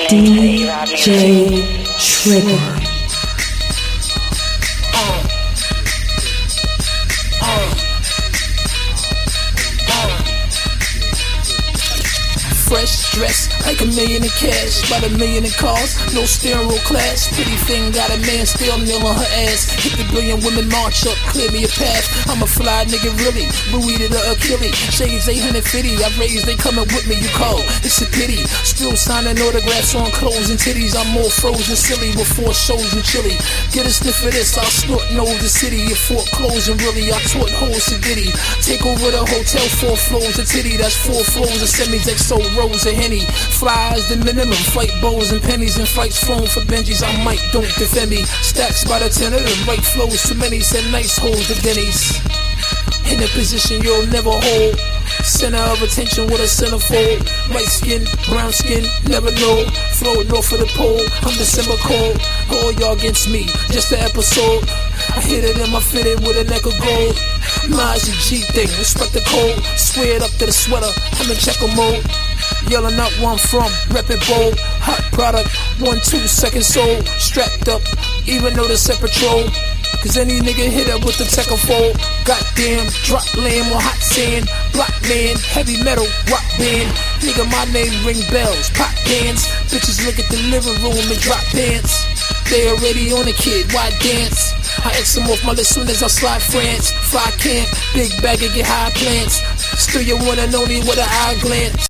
DJ Trigger. Fresh dress, like $1 million in cash, about $1 million in cars, no steering wheel class. Pretty thing got a man still kneeling her ass. Hit the billion women march up, clear me a path. I'm a fly nigga really, Louis to the Achilles. Shades 850, I raised, they coming with me, you cold. It's a pity, still signing autographs on clothes and titties. I'm more frozen silly with 4 shows in Chile. Get a sniff of this, I'll snort and over the city. If foreclosing really, I taught hoes to Diddy. Take over the hotel, 4 floors of titty, that's 4 floors of semi-XO. Rose and Henny, flies the minimum, flight bows and pennies and flights flown for Benjis. I might, don't defend me. Stacks by the 10 of them, right flows too many, send nice holes to Denny's. In a position you'll never hold, center of attention with a centerfold. Light skin, brown skin, never know. Float north of the pole, I'm December cold. All y'all against me, just an episode. I hit it and I fit it with a neck of gold. Mine's a G thing, respect the code. Swear it up to the sweater, I'm in checker mode. Yelling out where I'm from, reppin' bold. Hot product, 1-2 second sold. Strapped up, even though there's set patrol. Cause any nigga hit up with the tech fold. Goddamn, drop lamb on hot sand. Block man, heavy metal, rock band. Nigga, my name ring bells, pop bands. Bitches look at the living room and drop pants. They already on a kid, why dance? I X them off my list soon as I slide France. Fly camp, big bag and get high plants. Still you one and only with an eye glance.